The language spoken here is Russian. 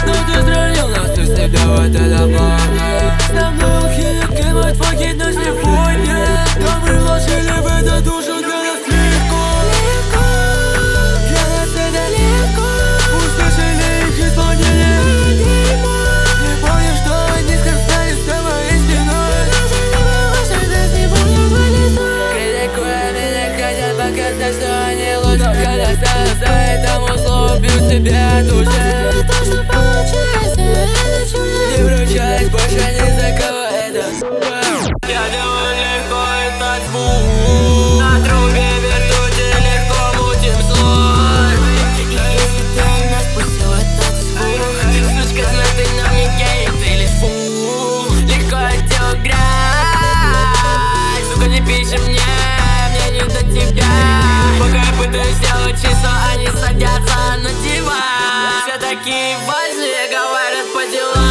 Но ты сравнил нас и себя, вот это плохо. Со мной ухилик и мой факи на сегодня. Да мы вложили в это душу, для нас легко. Для нас это легко. Услышали их исполнение. Не помню, что они сказали за моей спиной. Критикуя меня, хотят показать, что они лучше. Но когда стану за этому слову, бью себя от уже. Не вручаюсь больше ни за кого, это я делаю легко этот звук. На трубе вертуте легко мутим слой. Если ты нас пустил этот звук, сучка, знай, ты нам не гей, ты лишь фу. Легко это играть, сука, не пиши мне не до тебя. Пока я пытаюсь сделать чисто, они садятся на диван. Все такие важные, говорят по делам.